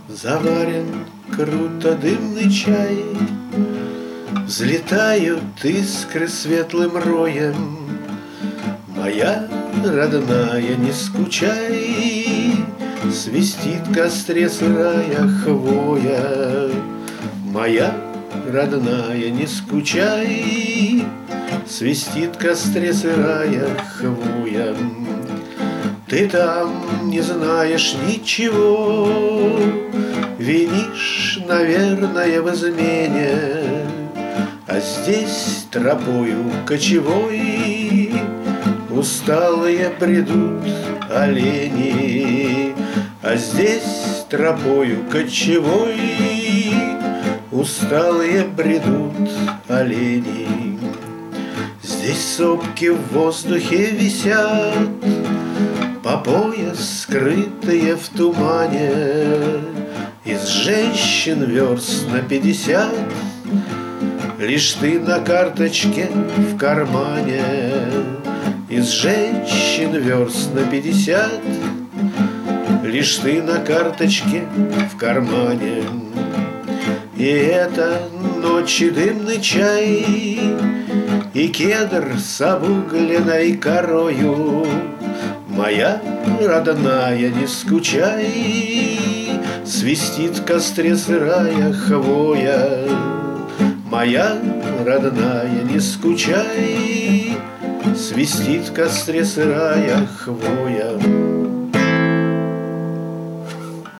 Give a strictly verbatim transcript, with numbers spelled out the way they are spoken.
Заварен круто дымный чай, взлетают искры светлым роем. Моя родная, не скучай, свистит в костре сырая хвоя. Моя родная, не скучай, свистит в костре сырая хвоя. Ты там не знаешь ничего, винишь, наверное, в измене, а здесь тропою кочевой усталые бредут олени. А здесь тропою кочевой усталые бредут олени. Здесь сопки в воздухе висят, по пояс скрытые в тумане. Из женщин верст на пятьдесят лишь ты на карточке в кармане. Из женщин верст на пятьдесят лишь ты на карточке в кармане. И это ночи дымный чай, и кедр с обугленной корою. Моя родная, не скучай, свистит в костре сырая хвоя. Моя родная, не скучай, свистит в костре сырая хвоя.